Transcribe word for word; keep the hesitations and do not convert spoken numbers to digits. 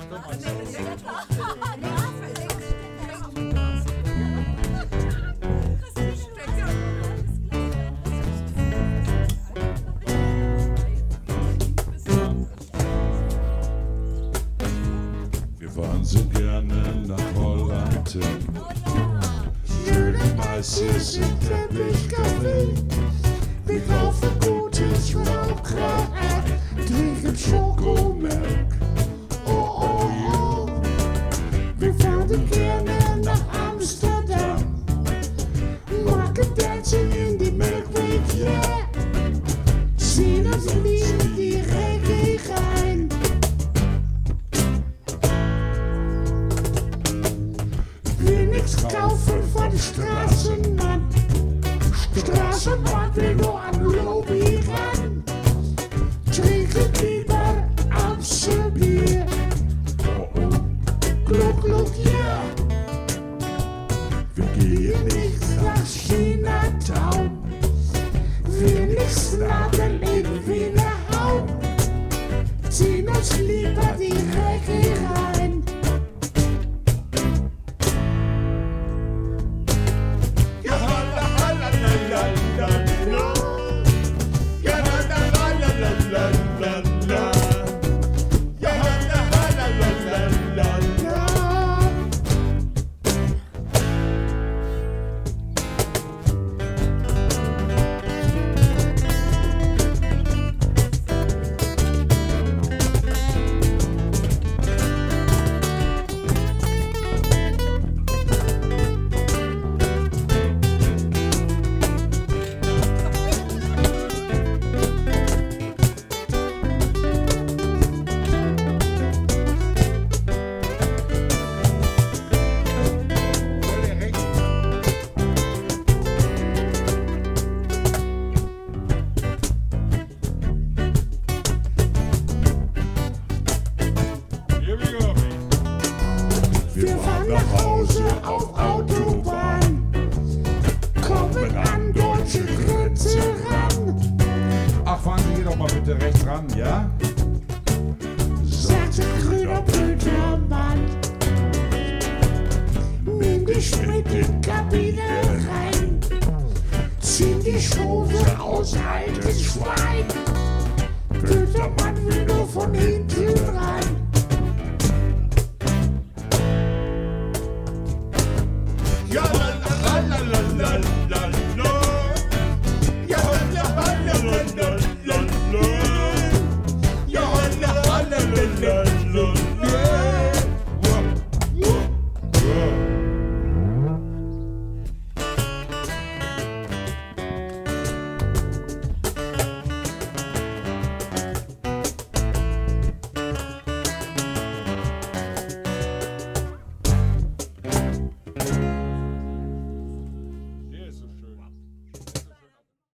Wir fahren so gerne nach Holland hin. Schöne Meißes im Teppichcafé. Wir kaufen gutes Rauchkraut, trinken Schokomilk. Oh, oh, oh. Wir fahren gerne nach Amsterdam. Machen Dancing in die Melkweg, yeah. Ziehen uns in die Reggae rein. Wir nix kaufen von der Straßenbahn. Straßenbahn will nur am Lobby ran. Trinken lieber Amstelbier. Oh oh, Gluck, Gluck, yeah. Wir gehen nicht nach Chinatown. Wir nix nadeln in Wiener Hauen. Ziehen uns lieber die Reggae rein. Wir fahren nach Hause auf Autobahn, kommen an deutsche Grenze ran. Ach, fahren Sie hier doch mal bitte rechts ran, ja? Sagte grüner Blütermann. Nimm dich mit in die Kabine rein, zieh die Schuhe aus, altes Schwein. Blütermann will nur von hinten rein. Ja, la la la la la la la. Ja, la la la la la la. Ja, la la la la la.